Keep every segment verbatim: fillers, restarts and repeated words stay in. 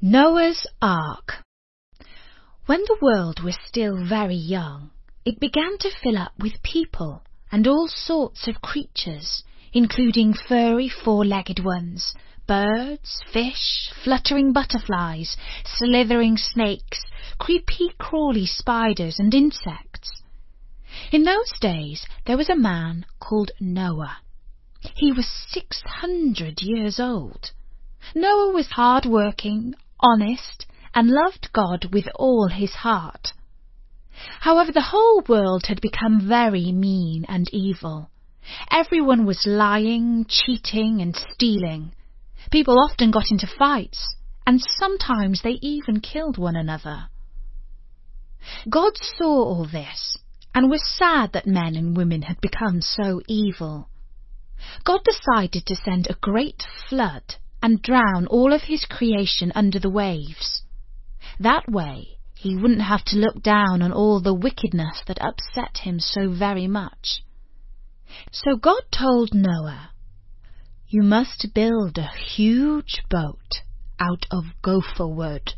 Noah's Ark. When the world was still very young, it began to fill up with people and all sorts of creatures, including furry four-legged ones, birds, fish, fluttering butterflies, slithering snakes, creepy-crawly spiders and insects. In those days there was a man called Noah. He was six hundred years old. Noah was hard-working, honest, and loved God with all his heart. However, the whole world had become very mean and evil. Everyone was lying, cheating, and stealing. People often got into fights, and sometimes they even killed one another. God saw all this, and was sad that men and women had become so evil. God decided to send a great flood and drown all of his creation under the waves. That way, he wouldn't have to look down on all the wickedness that upset him so very much. So God told Noah, "You must build a huge boat out of gopher wood."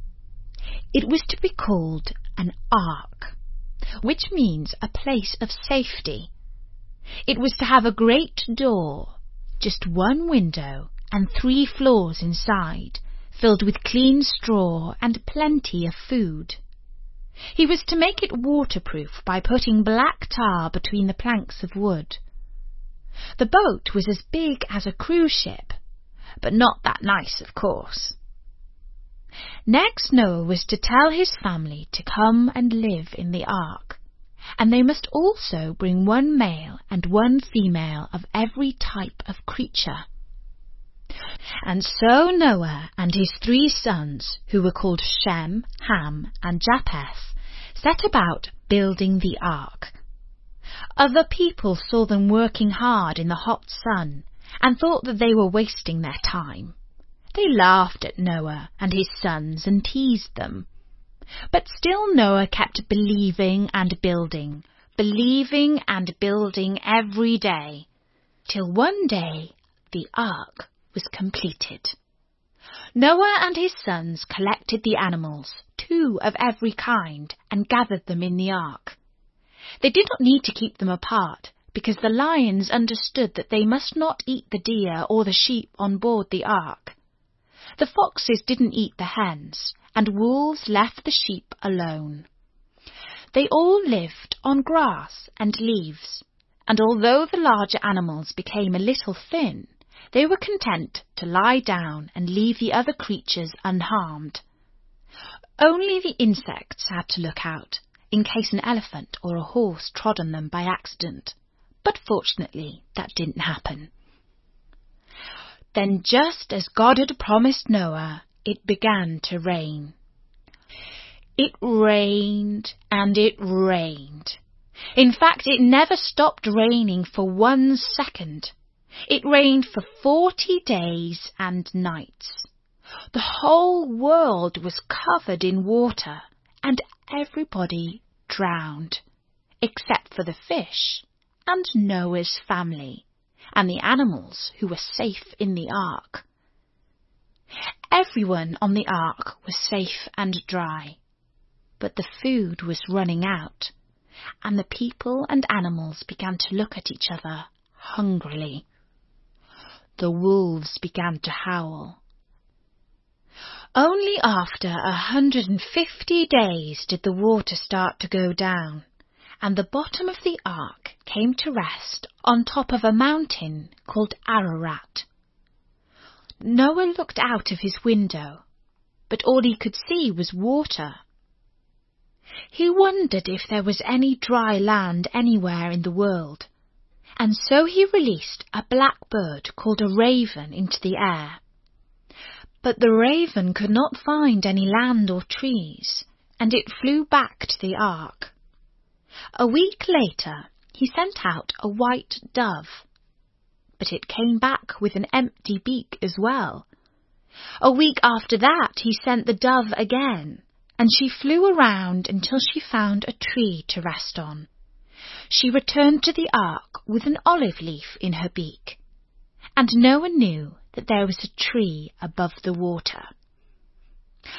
It was to be called an ark, which means a place of safety. It was to have a great door, just one window, and three floors inside, filled with clean straw and plenty of food. He was to make it waterproof by putting black tar between the planks of wood. The boat was as big as a cruise ship, but not that nice, of course. Next, Noah was to tell his family to come and live in the ark, and they must also bring one male and one female of every type of creature. And so Noah and his three sons, who were called Shem, Ham, and Japheth, set about building the ark. Other people saw them working hard in the hot sun and thought that they were wasting their time. They laughed at Noah and his sons and teased them. But still Noah kept believing and building, believing and building every day, till one day the ark was completed. Noah and his sons collected the animals, two of every kind, and gathered them in the ark. They did not need to keep them apart, because the lions understood that they must not eat the deer or the sheep on board the ark. The foxes didn't eat the hens, and wolves left the sheep alone. They all lived on grass and leaves, and although the larger animals became a little thin, they were content to lie down and leave the other creatures unharmed. Only the insects had to look out, in case an elephant or a horse trod on them by accident, but fortunately that didn't happen. Then, just as God had promised Noah, it began to rain. It rained and it rained. In fact, it never stopped raining for one second. It rained for forty days and nights. The whole world was covered in water, and everybody drowned, except for the fish and Noah's family, and the animals who were safe in the ark. Everyone on the ark was safe and dry, but the food was running out, and the people and animals began to look at each other hungrily. The wolves began to howl. Only after a hundred and fifty days did the water start to go down, and the bottom of the ark came to rest on top of a mountain called Ararat. Noah looked out of his window, but all he could see was water. He wondered if there was any dry land anywhere in the world, and so he released a black bird called a raven into the air. But the raven could not find any land or trees, and it flew back to the ark. A week later, he sent out a white dove, but it came back with an empty beak as well. A week after that, he sent the dove again, and she flew around until she found a tree to rest on. She returned to the ark with an olive leaf in her beak, and no one knew that there was a tree above the water.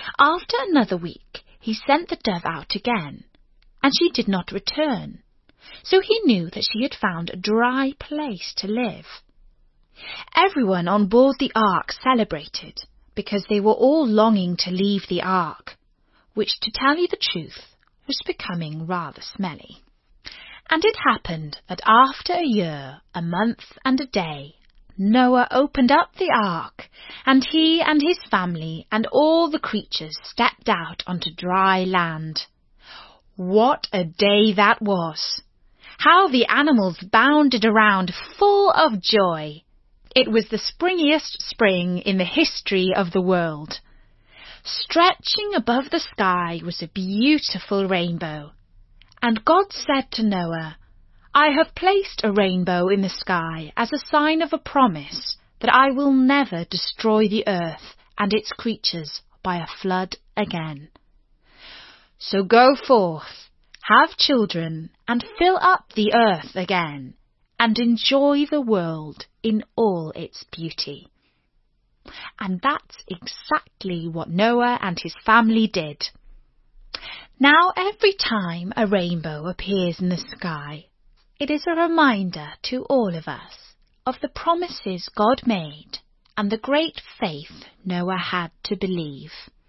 After another week, he sent the dove out again, and she did not return, so he knew that she had found a dry place to live. Everyone on board the ark celebrated, because they were all longing to leave the ark, which, to tell you the truth, was becoming rather smelly. And it happened that after a year, a month and a day, Noah opened up the ark, and he and his family and all the creatures stepped out onto dry land. What a day that was! How the animals bounded around full of joy! It was the springiest spring in the history of the world. Stretching above the sky was a beautiful rainbow. And God said to Noah, "I have placed a rainbow in the sky as a sign of a promise that I will never destroy the earth and its creatures by a flood again. So go forth, have children, and fill up the earth again, and enjoy the world in all its beauty." And that's exactly what Noah and his family did. Now, every time a rainbow appears in the sky, it is a reminder to all of us of the promises God made and the great faith Noah had to believe.